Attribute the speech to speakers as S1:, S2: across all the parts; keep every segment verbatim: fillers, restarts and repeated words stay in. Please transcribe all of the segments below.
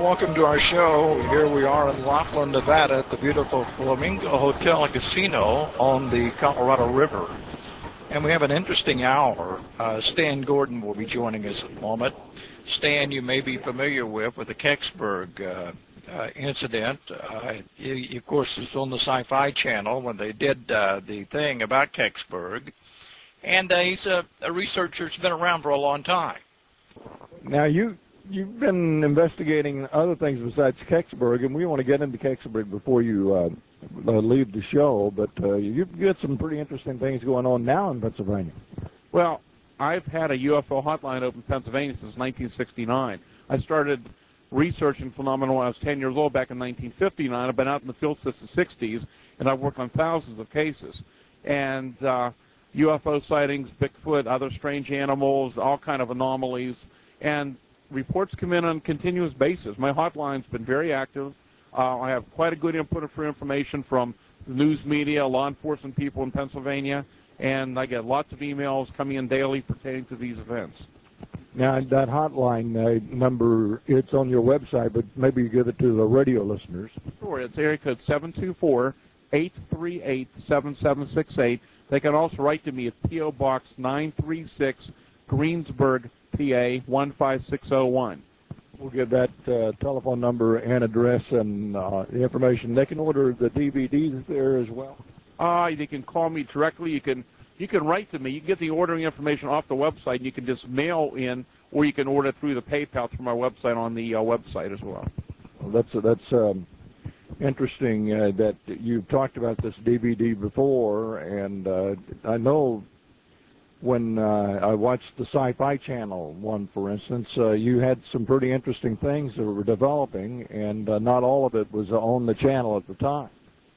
S1: Welcome to our show. Here we are in Laughlin, Nevada at the beautiful Flamingo Hotel and Casino on the Colorado River. And we have an interesting hour. Uh, Stan Gordon will be joining us in a moment. Stan, you may be familiar with, with the Kecksburg uh, uh, incident. Uh, he, he, of course, is on the Sci-Fi Channel when they did uh, the thing about Kecksburg. And uh, he's a, a researcher that's been around for a long time.
S2: Now, you, you've been investigating other things besides Kecksburg, and we want to get into Kecksburg before you uh, uh, leave the show, but uh, you've got some pretty interesting things going on now in Pennsylvania.
S3: Well, I've had a U F O hotline open in Pennsylvania since nineteen sixty-nine. I started researching phenomena when I was ten years old back in nineteen fifty-nine. I've been out in the field since the sixties, and I've worked on thousands of cases. And uh, U F O sightings, Bigfoot, other strange animals, all kind of anomalies, and reports come in on a continuous basis. My hotline's been very active. Uh, I have quite a good input for information from the news media, law enforcement people in Pennsylvania, and I get lots of emails coming in daily pertaining to these events.
S2: Now, that hotline uh, number, it's on your website, but maybe you give it to the radio listeners.
S3: Sure. It's area code seven two four, eight three eight, seven seven six eight. They can also write to me at P O Box nine three six, Greensburg, P A one five six zero one.
S2: We'll give that uh, telephone number and address and uh, the information. They can order the D V Ds there as well.
S3: Uh, they can call me directly. You can you can write to me. You can get the ordering information off the website, and you can just mail in, or you can order through the PayPal through my website on the uh, website as well.
S2: Well, that's that's um, interesting uh, that you've talked about this D V D before, and uh, I know when uh, I watched the Sci-Fi Channel one, for instance, uh, you had some pretty interesting things that were developing, and uh, not all of it was on the channel at the time.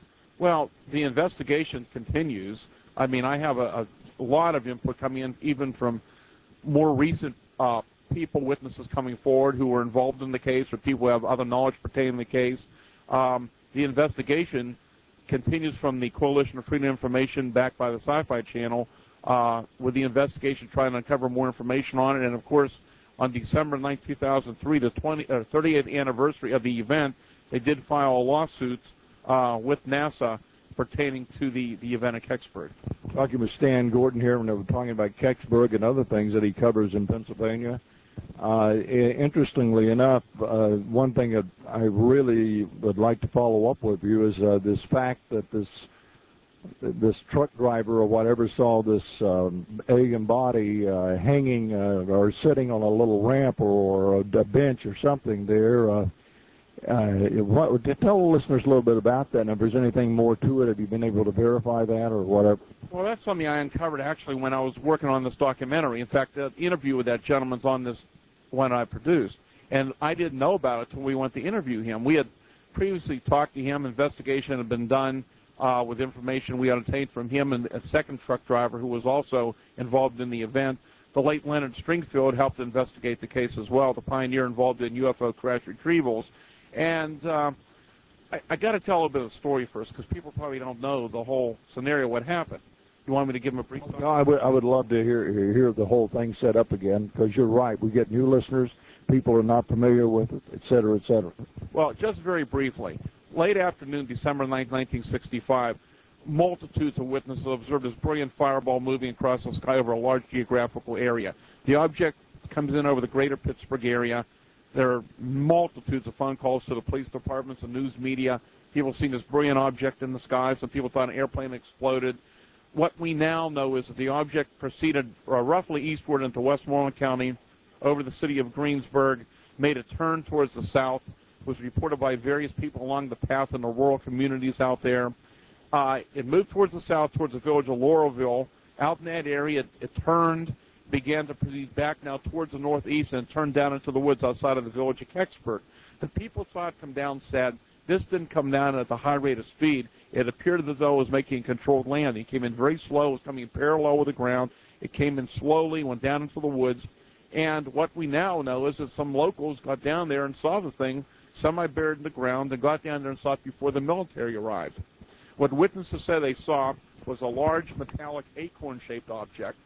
S3: Well, the investigation continues. I mean, I have a, a lot of input coming in, even from more recent uh, people, witnesses coming forward who were involved in the case, or people who have other knowledge pertaining to the case. Um, the investigation continues from the Coalition of Freedom of Information, backed by the Sci-Fi Channel, uh, with the investigation trying to uncover more information on it. And, of course, on December ninth, two thousand three, the twentieth, uh, thirtieth anniversary of the event, they did file a lawsuit uh, with NASA pertaining to the, the event at Kecksburg.
S2: Talking with Stan Gordon here, when they were talking about Kecksburg and other things that he covers in Pennsylvania. Uh, interestingly enough, uh, one thing that I really would like to follow up with you is uh, this fact that this this truck driver or whatever saw this um, alien body uh, hanging uh, or sitting on a little ramp or, or a bench or something there. Uh, uh, what, tell the listeners a little bit about that, and if there's anything more to it, have you been able to verify that or whatever?
S3: Well, that's something I uncovered actually when I was working on this documentary. In fact, the interview with that gentleman's on this one I produced, and I didn't know about it until we went to interview him. We had previously talked to him. Investigation had been done uh, with information we had obtained from him and a second truck driver who was also involved in the event. The late Leonard Stringfield helped investigate the case as well, the pioneer involved in U F O crash retrievals. And uh, I, I got to tell a little bit of the story first, because people probably don't know the whole scenario, what happened. You want me to give them a brief?
S2: No, I would, I would love to hear hear the whole thing set up again, because you're right. We get new listeners, people are not familiar with it, et cetera, et cetera.
S3: Well, just very briefly, late afternoon, December ninth, nineteen sixty-five, multitudes of witnesses observed this brilliant fireball moving across the sky over a large geographical area. The object comes in over the greater Pittsburgh area. There are multitudes of phone calls to the police departments and news media. People seeing this brilliant object in the sky. Some people thought an airplane exploded. What we now know is that the object proceeded uh, roughly eastward into Westmoreland County, over the city of Greensburg, made a turn towards the south, was reported by various people along the path in the rural communities out there. Uh, it moved towards the south, towards the village of Laurelville. Out in that area, it, it turned, began to proceed back now towards the northeast, and turned down into the woods outside of the village of Kecksburg. The people saw it come down, said, this didn't come down at a high rate of speed. It appeared as though it was making a controlled landing. It came in very slow. It was coming parallel with the ground. It came in slowly, went down into the woods. And what we now know is that some locals got down there and saw the thing semi-buried in the ground, and got down there and saw it before the military arrived. What witnesses said they saw was a large metallic acorn-shaped object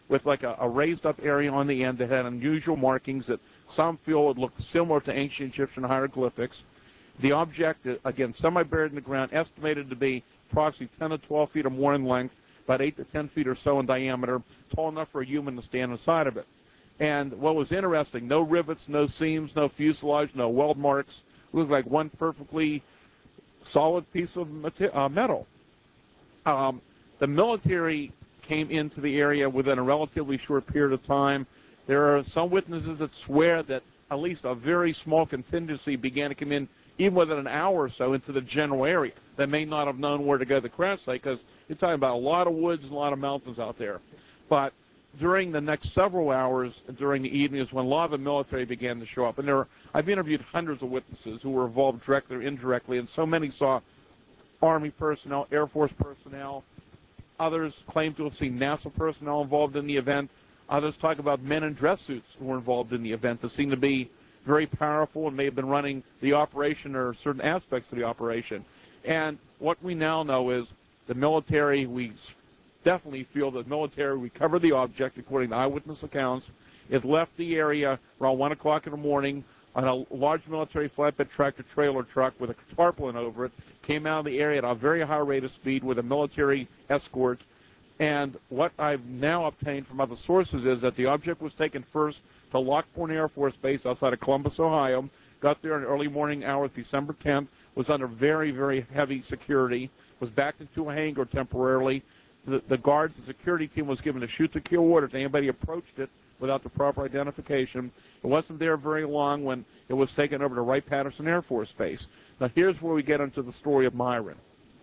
S3: with like a, a raised-up area on the end that had unusual markings that some feel would look similar to ancient Egyptian hieroglyphics. The object, again, semi-buried in the ground, estimated to be approximately ten to twelve feet or more in length, about eight to ten feet or so in diameter, tall enough for a human to stand inside of it. And what was interesting, no rivets, no seams, no fuselage, no weld marks. It looked like one perfectly solid piece of uh, metal. Um, the military came into the area within a relatively short period of time. There are some witnesses that swear that at least a very small contingency began to come in even within an hour or so into the general area. They may not have known where to go to the crash site because you're talking about a lot of woods and a lot of mountains out there. But during the next several hours, during the evening, is when a lot of the military began to show up. And there, are, I've interviewed hundreds of witnesses who were involved directly or indirectly, and so many saw Army personnel, Air Force personnel. Others claim to have seen NASA personnel involved in the event. Others talk about men in dress suits who were involved in the event that seemed to be very powerful and may have been running the operation or certain aspects of the operation. And what we now know is the military, we definitely feel that the military recovered the object, according to eyewitness accounts. It left the area around one o'clock in the morning on a large military flatbed tractor trailer truck with a tarpaulin over it, came out of the area at a very high rate of speed with a military escort. And what I've now obtained from other sources is that the object was taken first to Lockbourne Air Force Base outside of Columbus, Ohio, got there in early morning hours, December tenth, was under very, very heavy security, was backed into a hangar temporarily. The, the guards, the security team was given a shoot-to-kill order to anybody who approached it without the proper identification. It wasn't there very long when it was taken over to Wright-Patterson Air Force Base. Now, here's where we get into the story of Myron.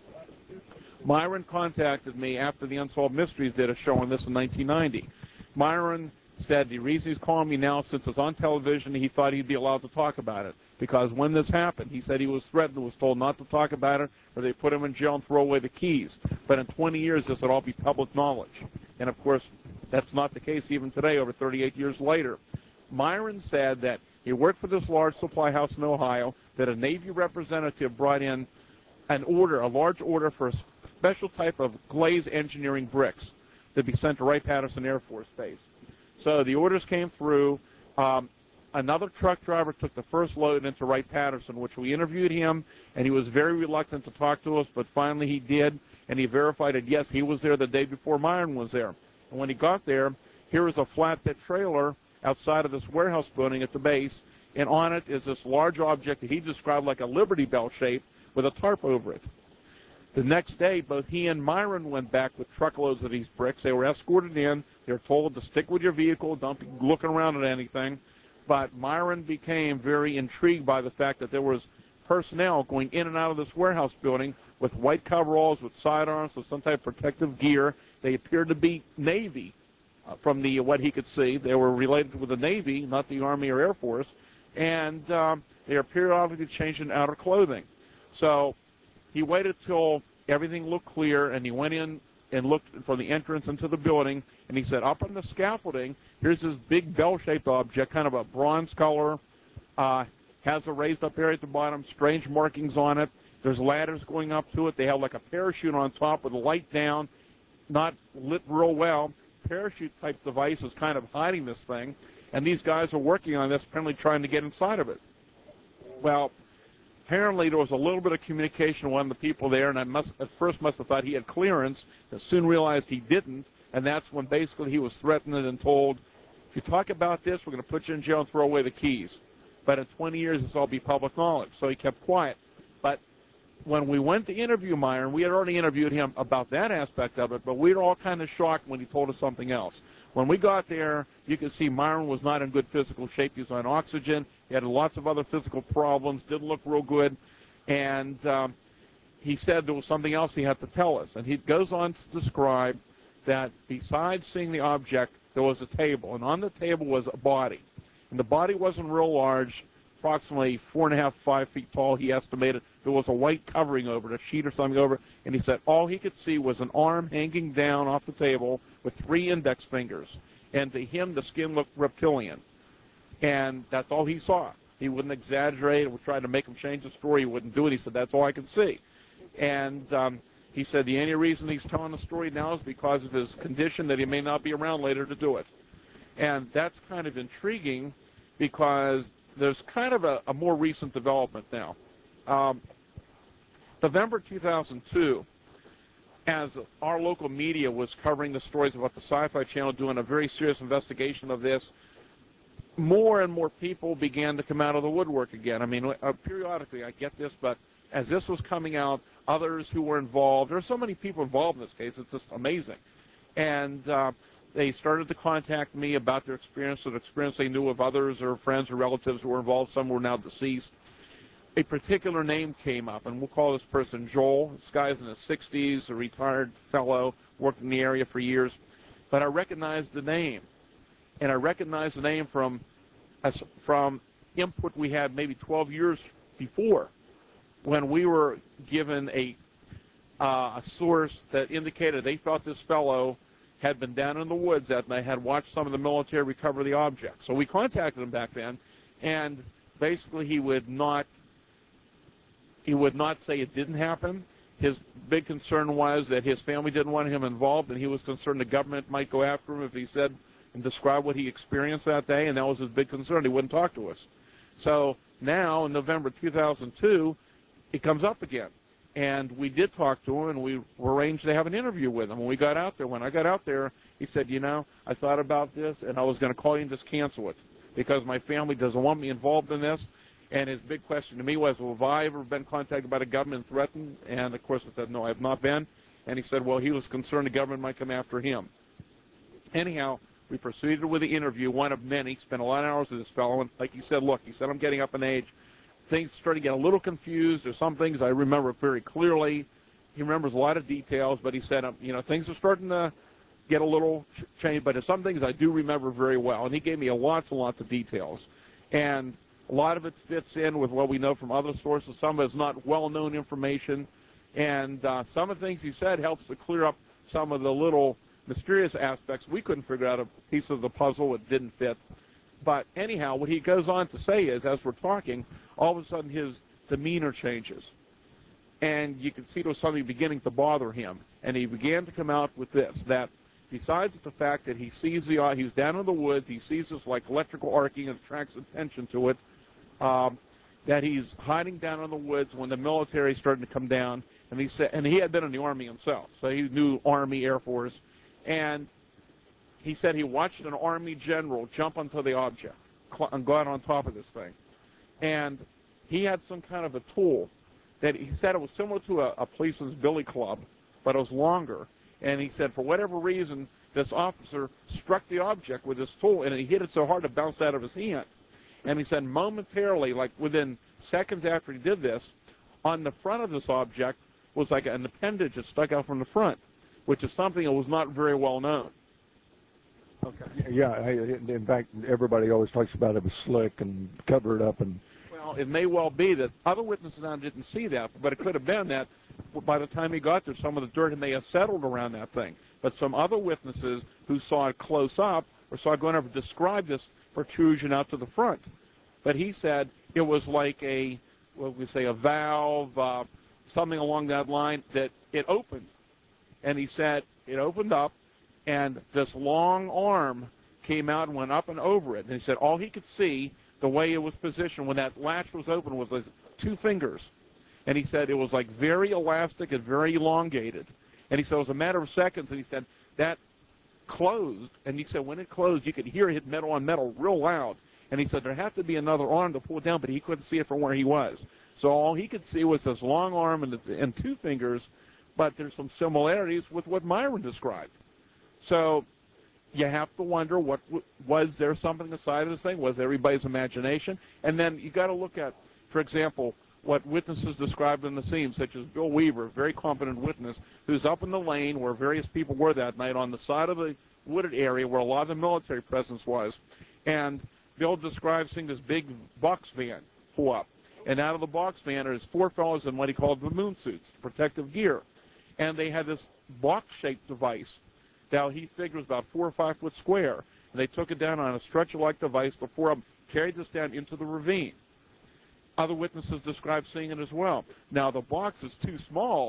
S3: Myron contacted me after the Unsolved Mysteries did a show on this in nineteen ninety. Myron said the reason he's calling me now, since it's on television, he thought he'd be allowed to talk about it. Because when this happened, he said he was threatened, was told not to talk about it, or they put him in jail and throw away the keys. But in twenty years, this would all be public knowledge. And, of course, that's not the case even today, over thirty-eight years later. Myron said that he worked for this large supply house in Ohio, that a Navy representative brought in an order, a large order for a special type of glaze engineering bricks to be sent to Wright-Patterson Air Force Base. So the orders came through. Um, another truck driver took the first load into Wright-Patterson, which we interviewed him, and he was very reluctant to talk to us, but finally he did, and he verified that, yes, he was there the day before Myron was there. And when he got there, here was a flatbed trailer outside of this warehouse building at the base, and on it is this large object that he described like a Liberty Bell shape with a tarp over it. The next day, both he and Myron went back with truckloads of these bricks. They were escorted in. They were told to stick with your vehicle, don't be looking around at anything. But Myron became very intrigued by the fact that there was personnel going in and out of this warehouse building with white coveralls, with sidearms, with some type of protective gear. They appeared to be Navy uh, from the what he could see. They were related with the Navy, not the Army or Air Force. And um, they are periodically changing outer clothing. So he waited till everything looked clear, and he went in and looked from the entrance into the building, and he said, up on the scaffolding, here's this big bell-shaped object, kind of a bronze color, uh, has a raised-up area at the bottom, strange markings on it. There's ladders going up to it. They have like a parachute on top with a light down, not lit real well. Parachute-type device is kind of hiding this thing, and these guys are working on this, apparently trying to get inside of it. Well, apparently there was a little bit of communication with one of the people there, and I must, at first must have thought he had clearance, but soon realized he didn't, and that's when basically he was threatened and told, if you talk about this, we're going to put you in jail and throw away the keys. But in twenty years, this will all be public knowledge. So he kept quiet. But when we went to interview Myron, we had already interviewed him about that aspect of it, but we were all kind of shocked when he told us something else. When we got there, you could see Myron was not in good physical shape. He was on oxygen. He had lots of other physical problems, didn't look real good. And um, he said there was something else he had to tell us. And he goes on to describe that besides seeing the object, there was a table. And on the table was a body. And the body wasn't real large, approximately four and a half, five feet tall, he estimated. There was a white covering over it, a sheet or something over it. And he said all he could see was an arm hanging down off the table with three index fingers. And to him, the skin looked reptilian. And that's all he saw. He wouldn't exaggerate. We tried to make him change the story. He wouldn't do it. He said, that's all I could see. And um, He said the only reason he's telling the story now is because of his condition, that he may not be around later to do it. And that's kind of intriguing because there's kind of a, a more recent development now. Um, November two thousand two, as our local media was covering the stories about the Sci-Fi Channel doing a very serious investigation of this, more and more people began to come out of the woodwork again. I mean, uh, periodically I get this, but as this was coming out, others who were involved, there are so many people involved in this case, it's just amazing. And uh, they started to contact me about their experience, the experience they knew of others or friends or relatives who were involved. Some were now deceased. A particular name came up, and we'll call this person Joel. This guy's in his sixties, a retired fellow, worked in the area for years. But I recognized the name, and I recognized the name from, from input we had maybe twelve years before, when we were given a, uh, a source that indicated they thought this fellow had been down in the woods that night, had watched some of the military recover the object. So we contacted him back then, and basically he would not he would not say it didn't happen. His big concern was that his family didn't want him involved, and he was concerned the government might go after him if he said and described what he experienced that day, and that was his big concern. He wouldn't talk to us. So now, in November two thousand two, he comes up again. And we did talk to him, and we arranged to have an interview with him. When we got out there, when I got out there, he said, you know, I thought about this, and I was going to call you and just cancel it because my family doesn't want me involved in this. And his big question to me was, well, have I ever been contacted by the government and threatened? And, of course, I said, no, I have not been. And he said, well, he was concerned the government might come after him. Anyhow, we proceeded with the interview, one of many. Spent a lot of hours with this fellow. And like he said, look, he said, I'm getting up in age. Things started to get a little confused. There's some things I remember very clearly. He remembers a lot of details, but he said, um, you know, things are starting to get a little ch- changed, but there's some things I do remember very well. And he gave me a lots and lots of details. And a lot of it fits in with what we know from other sources. Some of it's not well-known information. And uh, some of the things he said helps to clear up some of the little mysterious aspects. We couldn't figure out a piece of the puzzle that didn't fit. But anyhow, what he goes on to say is, as we're talking, all of a sudden his demeanor changes. And you can see there was something beginning to bother him. And he began to come out with this, that besides the fact that he sees the, uh, he's down in the woods, he sees this like electrical arcing and attracts attention to it, um, that he's hiding down in the woods when the military started to come down. And he said, and he had been in the Army himself, so he knew Army, Air Force. And he said he watched an Army general jump onto the object and go out on top of this thing. And he had some kind of a tool that he said it was similar to a, a policeman's billy club, but it was longer. And he said for whatever reason, this officer struck the object with this tool, and he hit it so hard it bounced out of his hand. And he said momentarily, like within seconds after he did this, on the front of this object was like an appendage that stuck out from the front, which is something that was not very well known.
S2: Okay. Yeah, I, in fact, everybody always talks about it was slick and covered up. And
S3: well, it may well be that other witnesses now didn't see that, but it could have been that by the time he got there, some of the dirt may have settled around that thing. But some other witnesses who saw it close up or saw it going over described this protrusion out to the front. But he said it was like a, what would we say, a valve, uh, something along that line, that it opened. And he said it opened up, and this long arm came out and went up and over it. And he said all he could see, the way it was positioned when that latch was open, was like two fingers. And he said it was like very elastic and very elongated. And he said it was a matter of seconds, and he said that closed. And he said when it closed, you could hear it hit metal on metal real loud. And he said there had to be another arm to pull it down, but he couldn't see it from where he was. So all he could see was this long arm and, and two fingers, but there's some similarities with what Myron described. So you have to wonder, what was there something aside of this thing? Was everybody's imagination? And then you got to look at, for example, what witnesses described in the scene, such as Bill Weaver, a very competent witness, who's up in the lane where various people were that night on the side of the wooded area where a lot of the military presence was. And Bill describes seeing this big box van pull up. And out of the box van, there's four fellows in what he called the moon suits, protective gear. And they had this box-shaped device. Now, he figured was about four or five foot square. And they took it down on a stretcher-like device. The four of them carried this down into the ravine. Other witnesses described seeing it as well. Now, the box is too small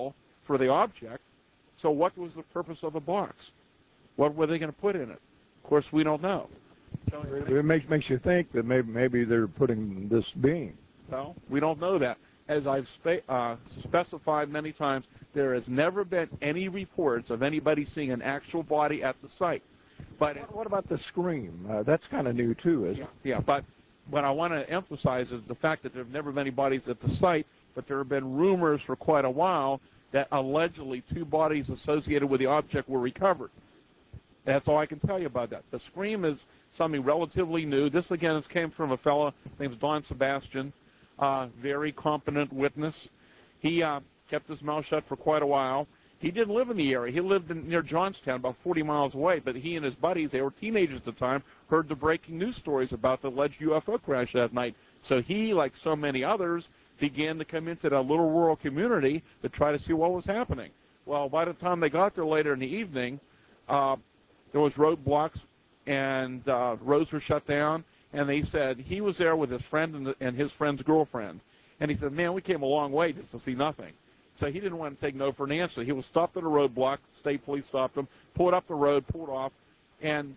S3: for the object. So what was the purpose of the box? What were they going to put in it? Of course, we don't know. So
S2: it makes makes you think that maybe maybe they're putting this being.
S3: No, we don't know that. As I've spe- uh, specified many times, there has never been any reports of anybody seeing an actual body at the site. But
S2: what, what about the scream? Uh, that's kind of new too, isn't
S3: yeah,
S2: it?
S3: Yeah, but what I want to emphasize is the fact that there have never been any bodies at the site, but there have been rumors for quite a while that allegedly two bodies associated with the object were recovered. That's all I can tell you about that. The scream is something relatively new. This, again, this came from a fellow named Don Sebastian, uh, very competent witness. He uh, kept his mouth shut for quite a while. He didn't live in the area. He lived in, near Johnstown, about forty miles away, but he and his buddies, they were teenagers at the time, heard the breaking news stories about the alleged U F O crash that night. So he, like so many others, began to come into that little rural community to try to see what was happening. Well, by the time they got there later in the evening, uh, there was roadblocks and uh, roads were shut down, and they said he was there with his friend and, the, and his friend's girlfriend. And he said, man, we came a long way just to see nothing. So he didn't want to take no for an answer. He was stopped at a roadblock. State police stopped him, pulled up the road, pulled off. And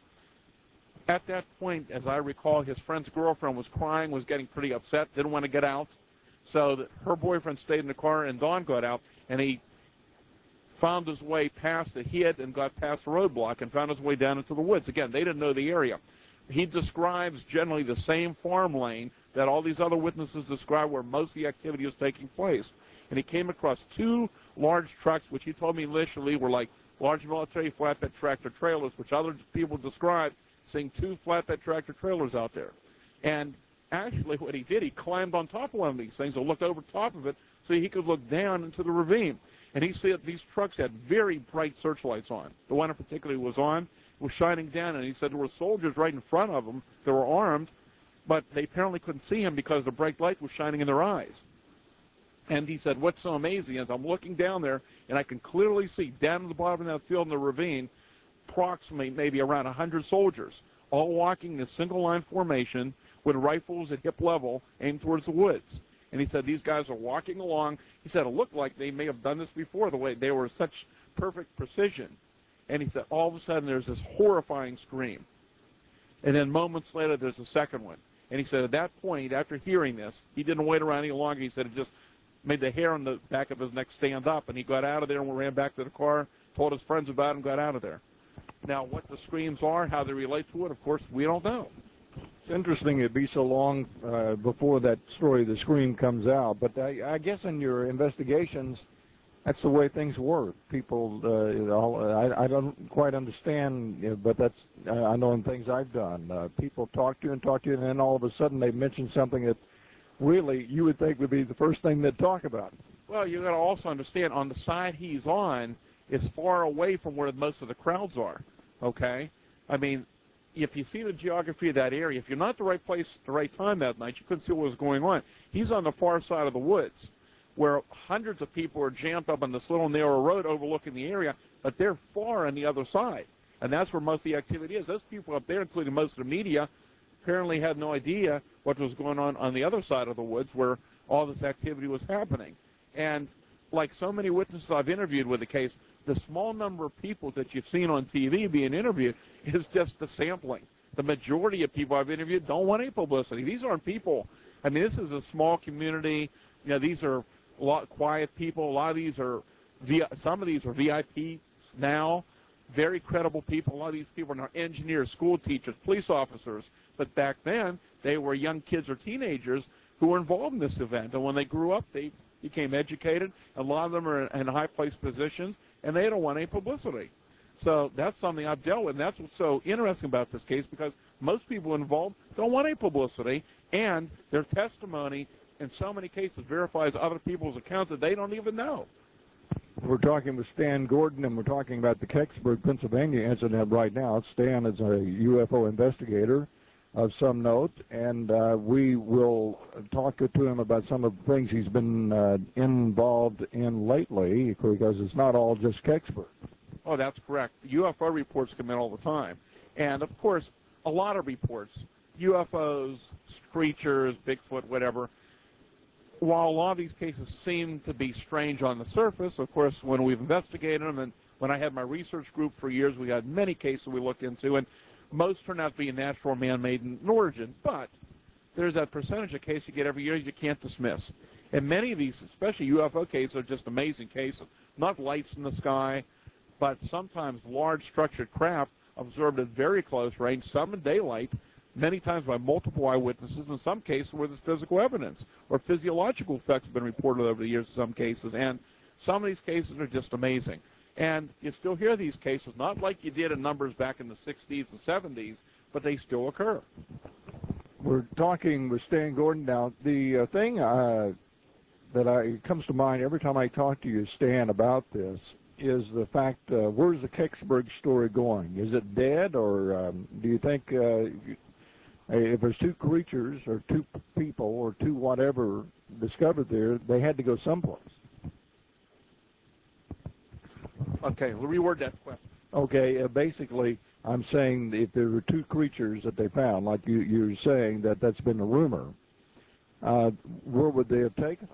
S3: at that point, as I recall, his friend's girlfriend was crying, was getting pretty upset, didn't want to get out. So that her boyfriend stayed in the car, and Don got out, and he found his way past it, hid, and got past the roadblock and found his way down into the woods. Again, they didn't know the area. He describes generally the same farm lane that all these other witnesses describe where most of the activity was taking place. And he came across two large trucks, which he told me initially were like large military flatbed tractor trailers, which other people described seeing two flatbed tractor trailers out there. And actually what he did, he climbed on top of one of these things and looked over top of it so he could look down into the ravine. And he said these trucks had very bright searchlights on. The one in particular was on, was shining down, and he said there were soldiers right in front of them that were armed, but they apparently couldn't see him because the bright light was shining in their eyes. And he said, what's so amazing is I'm looking down there, and I can clearly see down at the bottom of that field in the ravine, approximately maybe around one hundred soldiers, all walking in a single-line formation with rifles at hip level aimed towards the woods. And he said these guys are walking along. He said it looked like they may have done this before, the way they were such perfect precision. And he said all of a sudden there's this horrifying scream. And then moments later there's a second one. And he said at that point, after hearing this, he didn't wait around any longer. He said it just made the hair on the back of his neck stand up. And he got out of there and ran back to the car, told his friends about it, and got out of there. Now, what the screams are, how they relate to it, of course, we don't know.
S2: It's interesting it'd be so long uh, before that story, the scream, comes out. But I, I guess in your investigations, that's the way things work. People, uh, you know, I, I don't quite understand, you know, but that's uh, I know in things I've done. Uh, people talk to you and talk to you, and then all of a sudden they mention something that really you would think would be the first thing they'd talk about.
S3: Well, you got to also understand on the side he's on is far away from where most of the crowds are. Okay, I mean, if you see the geography of that area, if you're not at the right place at the right time that night, you couldn't see what was going on. He's on the far side of the woods, where hundreds of people are jammed up on this little narrow road overlooking the area, but they're far on the other side. And that's where most of the activity is. Those people up there, including most of the media, apparently had no idea what was going on on the other side of the woods where all this activity was happening. And like so many witnesses I've interviewed with the case, the small number of people that you've seen on T V being interviewed is just the sampling. The majority of people I've interviewed don't want any publicity. These aren't people. I mean, this is a small community. You know, these are a lot quiet people. A lot of these are, some of these are V I Ps now, very credible people. A lot of these people are engineers, school teachers, police officers. But back then, they were young kids or teenagers who were involved in this event. And when they grew up, they became educated. A lot of them are in high-placed positions, and they don't want any publicity. So that's something I've dealt with, and that's what's so interesting about this case, because most people involved don't want any publicity, and their testimony in so many cases verifies other people's accounts that they don't even know.
S2: We're talking with Stan Gordon, and we're talking about the Kecksburg, Pennsylvania incident right now. Stan is a U F O investigator of some note, and uh, we will talk to him about some of the things he's been uh, involved in lately, because it's not all just Kecksburg.
S3: Oh, that's correct. U F O reports come in all the time. And, of course, a lot of reports, U F Os, creatures, Bigfoot, whatever, while a lot of these cases seem to be strange on the surface, of course, when we've investigated them, and when I had my research group for years, we had many cases we looked into, and most turn out to be natural, man-made in origin. But there's that percentage of cases you get every year you can't dismiss. And many of these, especially U F O cases, are just amazing cases. Not lights in the sky, but sometimes large structured craft observed at very close range, some in daylight, many times by multiple eyewitnesses, in some cases where there's physical evidence or physiological effects have been reported over the years in some cases. And some of these cases are just amazing. And you still hear these cases, not like you did in numbers back in the sixties and seventies, but they still occur.
S2: We're talking with Stan Gordon now. The uh, thing uh, that I, comes to mind every time I talk to you, Stan, about this is the fact, uh, where's the Kecksburg story going? Is it dead, or um, do you think uh, if there's two creatures or two people or two whatever discovered there, they had to go someplace?
S3: Okay, we'll reword that question.
S2: Okay, uh, basically, I'm saying if there were two creatures that they found, like you, you're saying that that's been a rumor, uh, where would they have taken?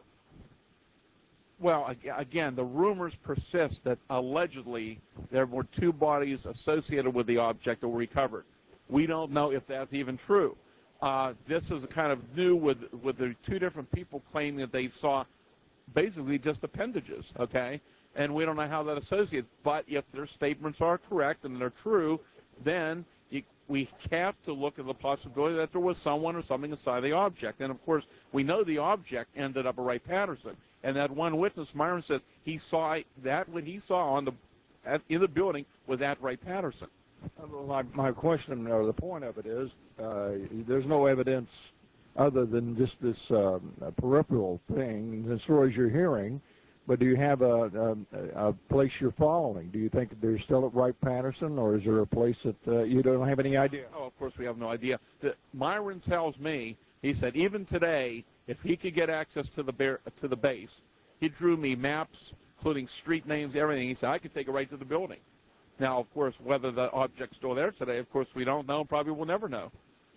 S3: Well, again, the rumors persist that allegedly there were two bodies associated with the object that were recovered. We don't know if that's even true. Uh, this is kind of new with with the two different people claiming that they saw basically just appendages, okay? And we don't know how that associates. But if their statements are correct and they're true, then you, we have to look at the possibility that there was someone or something inside the object. And, of course, we know the object ended up at Wright-Patterson. And that one witness, Myron, says he saw that what he saw on the at, in the building was at Wright-Patterson.
S2: My, my question, or the point of it is, uh, there's no evidence other than just this um, peripheral thing, the stories you're hearing, but do you have a, a, a place you're following? Do you think they're still at Wright-Patterson, or is there a place that uh, you don't have any idea?
S3: Oh, of course we have no idea. The, Myron tells me, he said, even today, if he could get access to the bear, to the base, he drew me maps, including street names, everything. He said, I could take it right to the building. Now, of course, whether the object's still there today, of course, we don't know, probably will never know.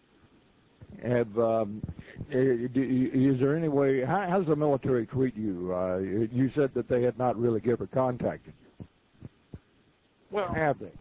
S2: Have um, is there any way? How, how does the military treat you? Uh, you said that they had not really ever contacted you.
S3: Well,
S2: have they?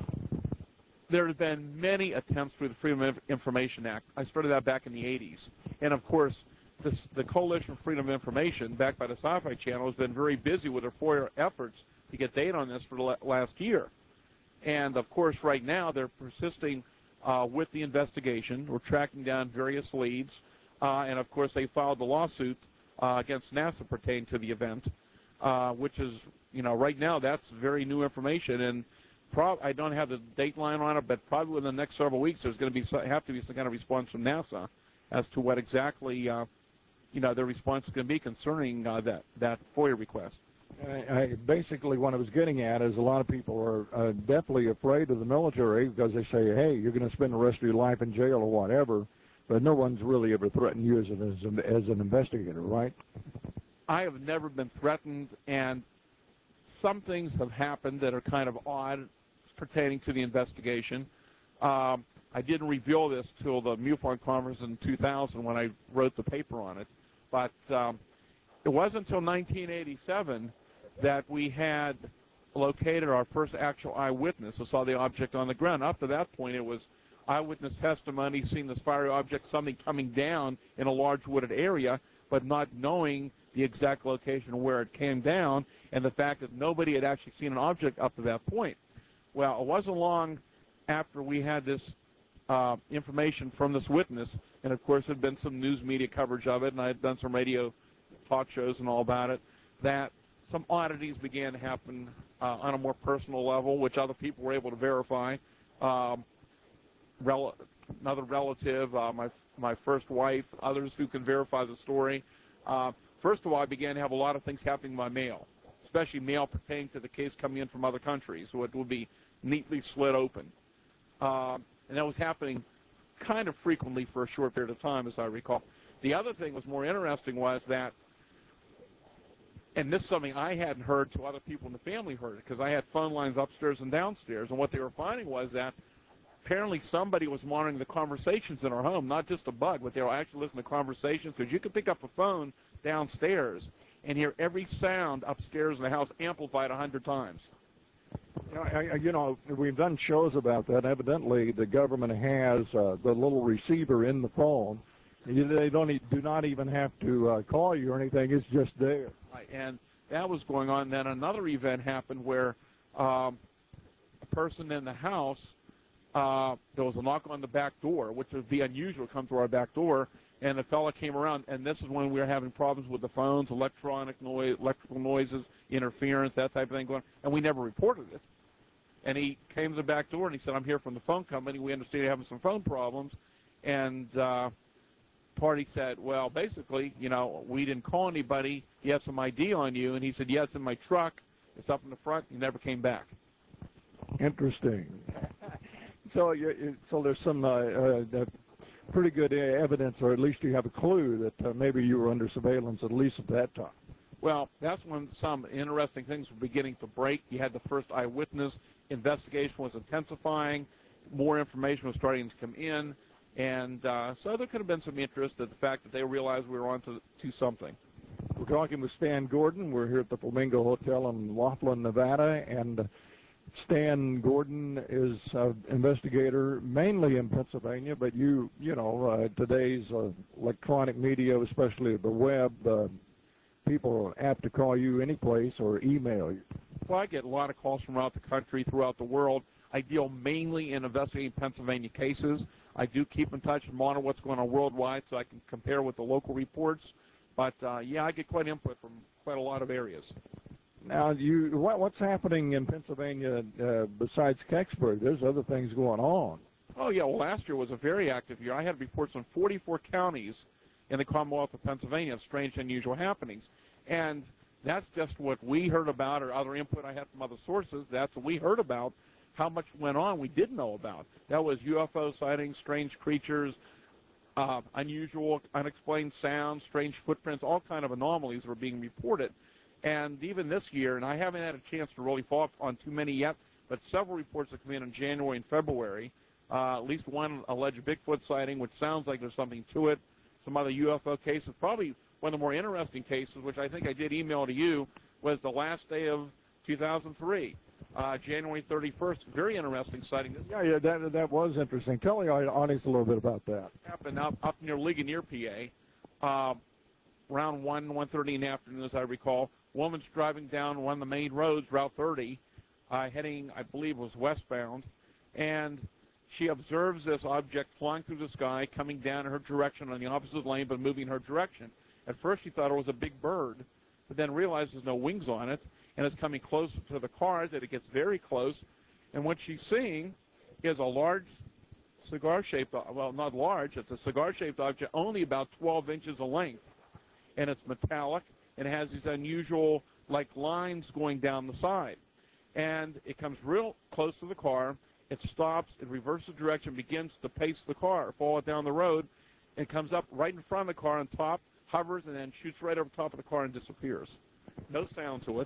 S3: There have been many attempts through the Freedom of Information Act. I started that back in the eighties, and of course, this, the Coalition for Freedom of Information, backed by the Sci-Fi Channel, has been very busy with their FOIA efforts to get data on this for the last year. And of course, right now they're persisting Uh, with the investigation. We're tracking down various leads, uh, and of course they filed the lawsuit uh, against NASA pertaining to the event, uh, which is, you know, right now that's very new information, and prob- I don't have the date line on it, but probably within the next several weeks there's going to be so- have to be some kind of response from NASA as to what exactly, uh, you know, their response is going to be concerning uh, that that FOIA request.
S2: I, I, basically, what I was getting at is a lot of people are uh, definitely afraid of the military because they say, hey, you're going to spend the rest of your life in jail or whatever, but no one's really ever threatened you as an, as, an, as an investigator, right?
S3: I have never been threatened, and some things have happened that are kind of odd pertaining to the investigation. Um, I didn't reveal this till the MUFON conference in two thousand when I wrote the paper on it, but um, it wasn't until nineteen eighty-seven that we had located our first actual eyewitness who saw the object on the ground. Up to that point, it was eyewitness testimony, seeing this fiery object, something coming down in a large wooded area, but not knowing the exact location where it came down, and the fact that nobody had actually seen an object up to that point. Well, it wasn't long after we had this uh, information from this witness, and of course there had been some news media coverage of it, and I had done some radio talk shows and all about it, that some oddities began to happen uh, on a more personal level, which other people were able to verify. Um, rel- another relative, uh, my my first wife, others who can verify the story. Uh, first of all, I began to have a lot of things happening by mail, especially mail pertaining to the case coming in from other countries, so it would be neatly slit open. Uh, and that was happening kind of frequently for a short period of time, as I recall. The other thing was more interesting was that, and this is something I hadn't heard till other people in the family heard it, because I had phone lines upstairs and downstairs, and what they were finding was that apparently somebody was monitoring the conversations in our home, not just a bug, but they were actually listening to conversations, because you could pick up a phone downstairs and hear every sound upstairs in the house amplified a hundred times.
S2: You know, I, you know, we've done shows about that. Evidently, the government has uh, the little receiver in the phone. You, they don't e- do not even have to uh, call you or anything. It's just there.
S3: Right, and that was going on. Then another event happened where um, a person in the house, uh, there was a knock on the back door, which would be unusual to come to our back door, and the fella came around, and this is when we were having problems with the phones, electronic noise, electrical noises, interference, that type of thing going on, and we never reported it. And he came to the back door, and he said, I'm here from the phone company. We understand you're having some phone problems. And uh, party said, well, basically, you know, we didn't call anybody. You have some I D on you. And he said, yeah, it's in my truck. It's up in the front. He never came back.
S2: Interesting. so, you, so there's some uh, uh, pretty good evidence, or at least you have a clue that uh, maybe you were under surveillance, at least at that time.
S3: Well, that's when some interesting things were beginning to break. You had the first eyewitness. Investigation was intensifying. More information was starting to come in. And uh, so there could have been some interest at the fact that they realized we were on to, to something.
S2: We're talking with Stan Gordon. We're here at the Flamingo Hotel in Laughlin, Nevada. And Stan Gordon is an investigator mainly in Pennsylvania, but you, you know, uh, today's uh, electronic media, especially the web, uh, people are apt to call you any place or email you.
S3: Well, I get a lot of calls from throughout the country, throughout the world. I deal mainly in investigating Pennsylvania cases. I do keep in touch and monitor what's going on worldwide so I can compare with the local reports. But, uh, yeah, I get quite input from quite a lot of areas.
S2: Now, you, what, what's happening in Pennsylvania uh, besides Kecksburg? There's other things going on.
S3: Oh, yeah, well, last year was a very active year. I had reports on forty-four counties in the Commonwealth of Pennsylvania of strange, unusual happenings. And that's just what we heard about, or other input I had from other sources. That's what we heard about. How much went on we didn't know about. That was U F O sightings, strange creatures, uh, unusual, unexplained sounds, strange footprints, all kind of anomalies were being reported. And even this year, and I haven't had a chance to really follow up on too many yet, but several reports have come in in January and February. Uh, at least one alleged Bigfoot sighting, which sounds like there's something to it. Some other U F O cases. Probably one of the more interesting cases, which I think I did email to you, was the last day of two thousand three, uh, January thirty-first. Very interesting sighting. This
S2: Yeah, yeah, that that was interesting. Tell the audience a little bit about that.
S3: happened up, up near Ligonier, P A, uh, around one, one thirty in the afternoon, as I recall. Woman's driving down one of the main roads, Route thirty, uh, heading, I believe, was westbound, and she observes this object flying through the sky, coming down in her direction on the opposite lane, but moving in her direction. At first, she thought it was a big bird, but then realized there's no wings on it, and it's coming closer to the car, that it gets very close. And what she's seeing is a large cigar-shaped, well, not large, it's a cigar-shaped object, only about twelve inches of length. And it's metallic, and it has these unusual, like, lines going down the side. And it comes real close to the car. It stops, it reverses direction, begins to pace the car, follow it down the road, and comes up right in front of the car on top, hovers, and then shoots right over top of the car and disappears. No sound to it.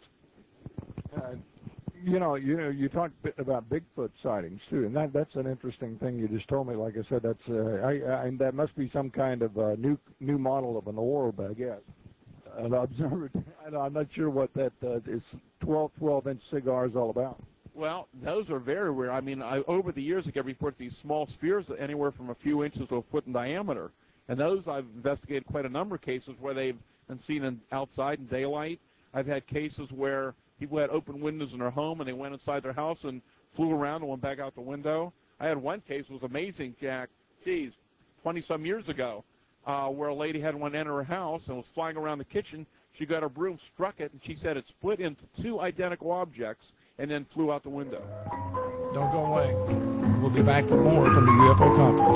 S2: Uh, you know, you know, you talked a bit about Bigfoot sightings too, and that that's an interesting thing you just told me. Like I said, that's uh, I, I, that must be some kind of uh, new new model of an orb, I guess. An observatory. I'm not sure what that uh, is. twelve, twelve-inch cigar is all about.
S3: Well, those are very rare. I mean, I, over the years, I get reports of these small spheres anywhere from a few inches to a foot in diameter. And those I've investigated quite a number of cases where they've been seen in, outside in daylight. I've had cases where people had open windows in their home and they went inside their house and flew around and went back out the window. I had one case, it was amazing, Jack, geez, twenty-some years ago, uh, where a lady had one enter her house and was flying around the kitchen. She got her broom, struck it, and she said it split into two identical objects and then flew out the window.
S1: Don't go away. We'll be back with more from the U F O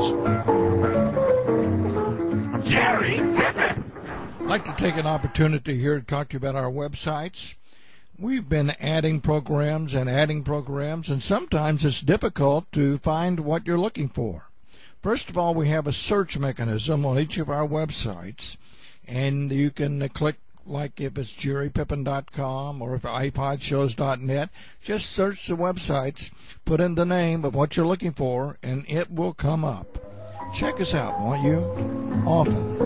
S1: Conference.
S4: Jerry Griffin!
S1: I'd like to take an opportunity here to talk to you about our websites. We've been adding programs and adding programs, and sometimes it's difficult to find what you're looking for. First of all, we have a search mechanism on each of our websites, and you can click
S4: like if it's jerry pippin dot com or if iPod shows dot net, just search the websites, put in the name of what you're looking for, and it will come up. Check us out, won't you? Often.